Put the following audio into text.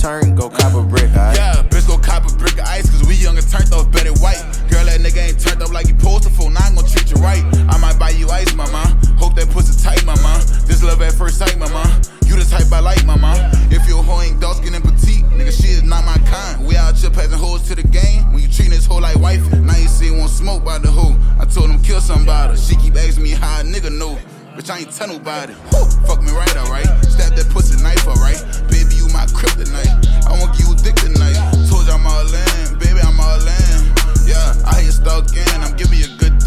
turn, go cop a brick, alright? Yeah, bitch go cop a brick of ice, cause we young and turned off, bet it white. Girl, that nigga ain't turned up like he supposed to, fool. Now I ain't gon' treat you right. I might buy you ice, mama. Hope that pussy tight, mama. This love at first sight, mama. You the type I like, mama. If your hoe ain't dark skin and petite, nigga, she is not my kind. We out here passing hoes to the game. When you treat this hoe like wife, now you see won't smoke by the hoe. I told him kill somebody. She keep asking me how a nigga know. Bitch, I ain't tell nobody. Fuck me right, alright. Stab that pussy knife, alright. Baby, you my kryptonite. I won't give you dick tonight. Told you I'm all in, baby, I'm all in. Yeah, I hear stuck in. I'm giving you a good